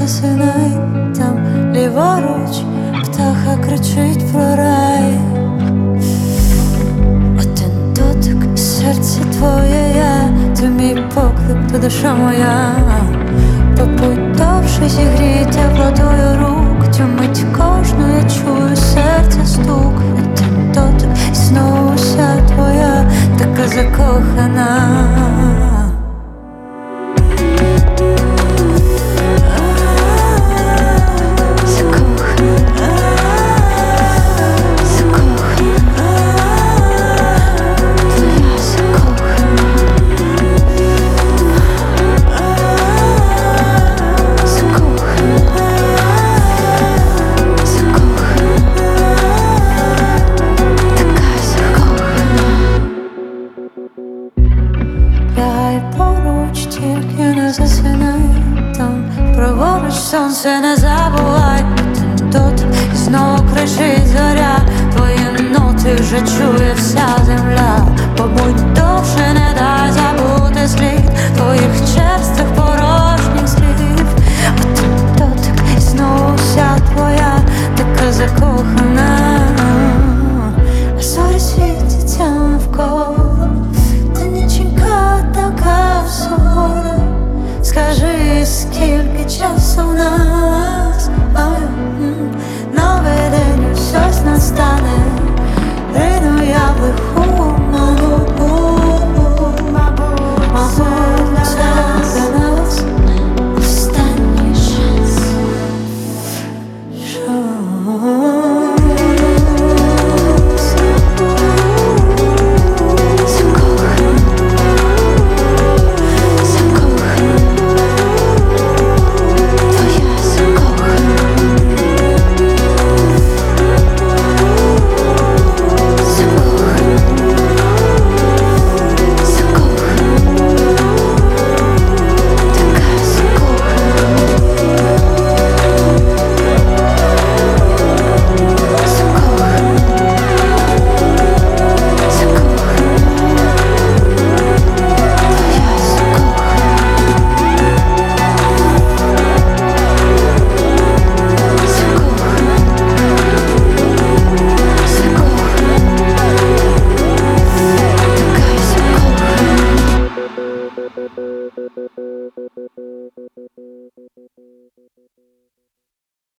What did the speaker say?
засинай, там ліворуч птаха кричить про рай. Один дотик, серце твоє я, ти мій поклик, ти душа моя. Побудь довше, зігрій теплотою рук, цю мить кожну я чую серця стук. Один дотик, і знову вся твоя, така закохана. Лягай поруч, тільки не засинай, там праворуч сонце не забувай. Тут знову кричить зоря, твої ноти вже чує вся земля. Побудь довше, не дай забути слід твоїх черстих порожніх слів. Один дотик, і знову вся твоя, така закохана. А зорі світяться навколо, та ніченька така сувора. Скажи, скільки часу в нас?